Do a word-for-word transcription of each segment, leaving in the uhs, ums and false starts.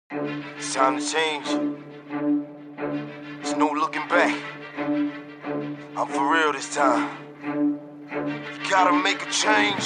It's time to change. There's no looking back. I'm for real this time. You gotta make a change.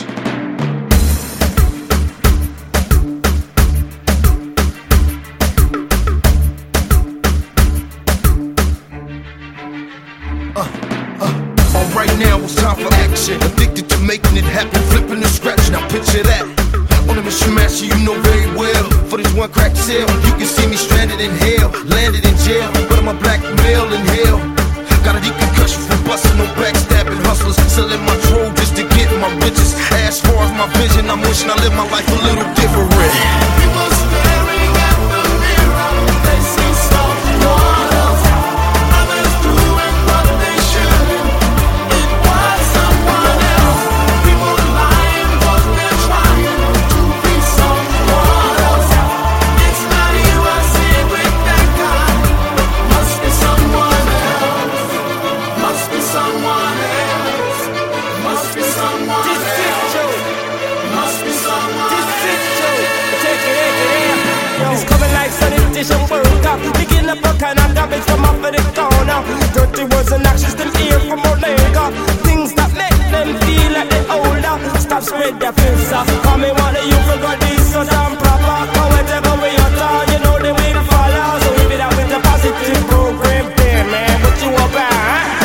Uh, uh, all right now it's time for action. Addicted to making it happen, flipping the scratch. Now picture that. On a mission master you know very well. For this one crack sale, you can see me stranded in hell, landed in jail, but I'm a black male in hell. Got a deep concussion from busting, no backstabbing hustlers, selling my troll just to get my riches. As far as my vision, I'm wishing I live my life a little different. People staring at the mirror, they see someone else. Others doing what they shouldn't. It was someone else. People lying 'cause they're trying to be someone else. It's not you I see with that guy. Must be someone else. Must be someone else. Must be someone else. This is Joe. Must be someone else. This is Joe. Take it, take it, yeah. It's coming like sanitation worker. Picking up all kind of garbage from off of the corner. Dirty words and actions them hear from our later. Things that make them feel like they're older. Stop spread their filth. Come me one of you forgot this so damn proper. Cause whatever we utter, you know they will follow. So give it up with the positive program there, man. What you about?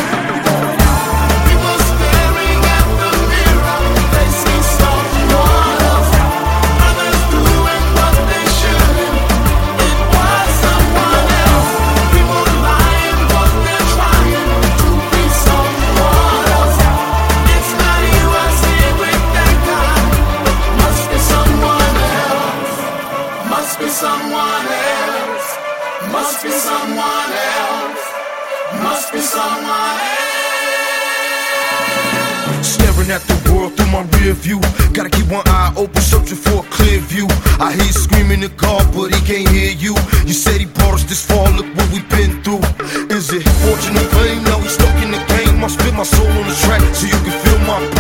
Someone else, must be someone else, must be someone else. Staring at the world through my rear view. Gotta keep one eye open, searching for a clear view. I hear you screaming in the car, but he can't hear you. You said he brought us this far, look what we've been through. Is it fortune or fame? Now he's stuck in the game. I spit my soul on the track so you can feel my pain.